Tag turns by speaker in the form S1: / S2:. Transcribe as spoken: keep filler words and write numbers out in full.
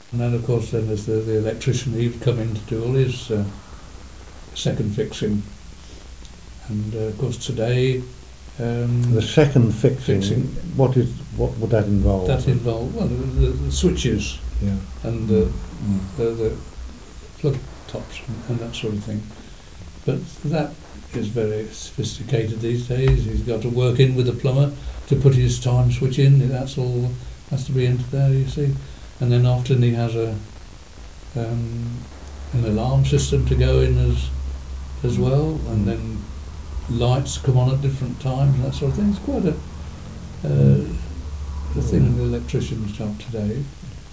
S1: And then of course then there's the, the electrician. He'd come in to do all his uh, second fixing. And uh, of course today um,
S2: The second fixing,
S1: fixing.
S2: what is what would that involve?
S1: that involved well the, the, the switches
S2: Yeah.
S1: and the,
S2: Mm.
S1: the, the plug tops and, and that sort of thing. But that is very sophisticated these days. He's got to work in with the plumber to put his time switch in. That's all has to be into there, you see. And then often he has a um, an alarm system to go in as as well, and then lights come on at different times and that sort of thing. It's quite a uh, the thing in the electrician's job today.